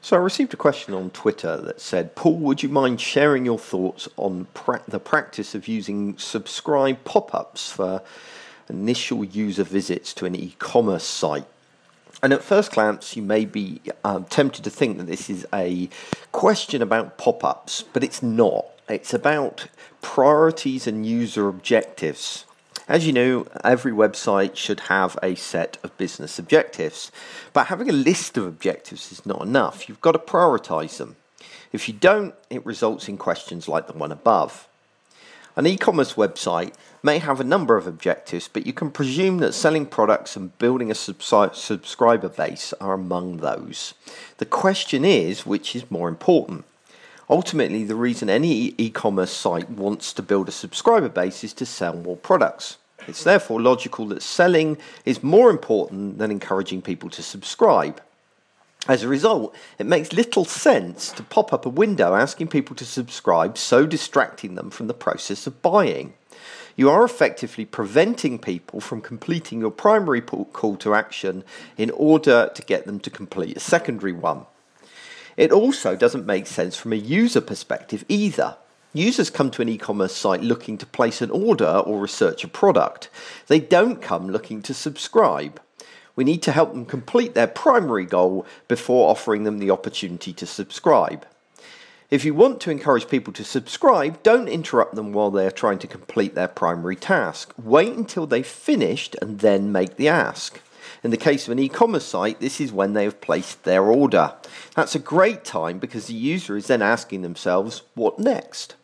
So I received a question on Twitter that said, Paul, would you mind sharing your thoughts on the practice of using subscribe pop-ups for initial user visits to an e-commerce site? And at first glance, you may be tempted to think that this is a question about pop-ups, but it's not. It's about priorities and user objectives. As you know, every website should have a set of business objectives, but having a list of objectives is not enough. You've got to prioritize them. If you don't, it results in questions like the one above. An e-commerce website may have a number of objectives, but you can presume that selling products and building a subscriber base are among those. The question is, which is more important? Ultimately, the reason any e-commerce site wants to build a subscriber base is to sell more products. It's therefore logical that selling is more important than encouraging people to subscribe. As a result, it makes little sense to pop up a window asking people to subscribe, so distracting them from the process of buying. You are effectively preventing people from completing your primary call to action in order to get them to complete a secondary one. It also doesn't make sense from a user perspective either. Users come to an e-commerce site looking to place an order or research a product. They don't come looking to subscribe. We need to help them complete their primary goal before offering them the opportunity to subscribe. If you want to encourage people to subscribe, don't interrupt them while they are trying to complete their primary task. Wait until they've finished and then make the ask. In the case of an e-commerce site, this is when they have placed their order. That's a great time because the user is then asking themselves, what next?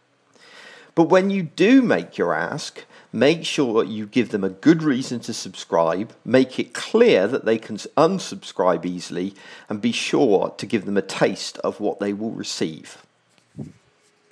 But when you do make your ask, make sure you give them a good reason to subscribe, make it clear that they can unsubscribe easily, and be sure to give them a taste of what they will receive.